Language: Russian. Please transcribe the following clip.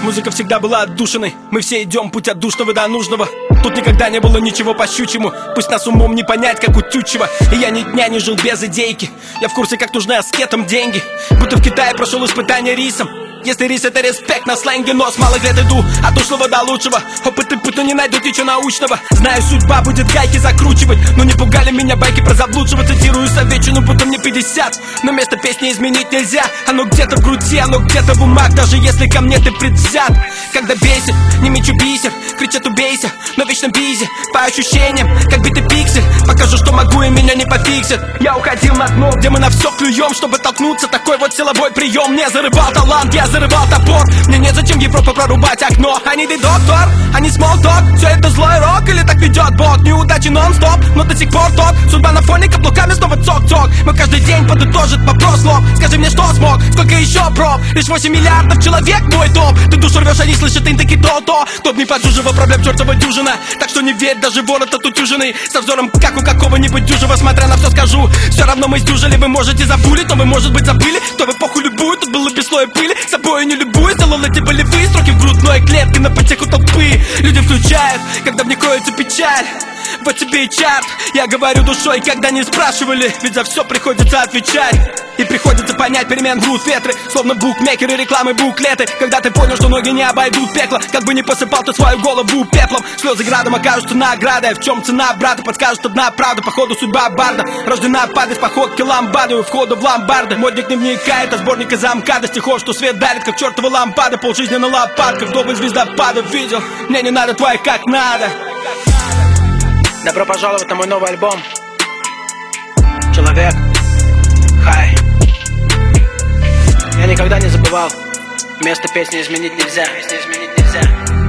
Музыка всегда была отдушиной. Мы все идем путь от душного до нужного. Тут никогда не было ничего по щучьему. Пусть нас умом не понять, как у Тютчева. И я ни дня не жил без идейки. Я в курсе, как нужны аскетам деньги. Будто в Китае прошел испытание рисом. Если рис это респект на сленге, но с малых лет иду от ушлого до лучшего. Опыт и путь, но не найдут ничего научного. Знаю, судьба будет гайки закручивать, но не пугали меня байки про заблудшего. Цитирую советчину, будто мне 50. Но место песни изменить нельзя. Оно где-то в груди, оно где-то в умах. Даже если ко мне ты предвзят. Когда бесит, не мечу бисер. Кричат убейся, но в вечном бизе. По ощущениям, как битый пиксель. Покажу, что могу и меня не пофиксят. Я уходил на дно, где мы на все клюем. Чтобы толкнуться, такой вот силовой прием. Не зарывал талант, я зарывал топор. Мне нет зачем Европу прорубать окно. Они ты доктор, они small talk. Все это злой рок или так ведет Бог? Неудачи нон-стоп, но до сих пор топ. Судьба на фоне каблуками снова цок-цок. Мы каждый день подытожит вопрос лоб. Скажи мне, что смог, сколько еще проб? Лишь 8 миллиардов человек мой топ. Ты душу рвешь, они слышат, ты таки то-то. Кто-то не поджужива, проблем чертова дюжина. Так что не верь, даже ворот отутюженный. Со взором, как у какого-нибудь дюжего. Смотря на все скажу, все равно мы сдюжили. Вы можете забыли, но вы, может быть, забыли. То в эпоху любую, тут было без слоя пыли. Собой не любую, сделал эти болевые строки в грудной клетке на потеху толпы. Люди включают, когда в них кроется печаль. Вот тебе и чарт, я говорю душой, когда не спрашивали. Ведь за все приходится отвечать. И приходится понять, перемен грут ветры. Словно букмекеры, рекламы, буклеты. Когда ты понял, что ноги не обойдут пекло. Как бы не посыпал ты свою голову пеплом. Слезы градом окажутся наградой. В чем цена, брата, подскажет одна правда. Походу судьба барда рождена падать походки ламбады. У входа в ломбарды модник не вникает, а сборник из замкада стихов, что свет дарит, как чертова лампада. Полжизни на лопатках, вдовы звездопадов видел. Мне не надо твоих как надо. Добро пожаловать на мой новый альбом. Человек. Хай. Я никогда не забывал. Место песни изменить нельзя.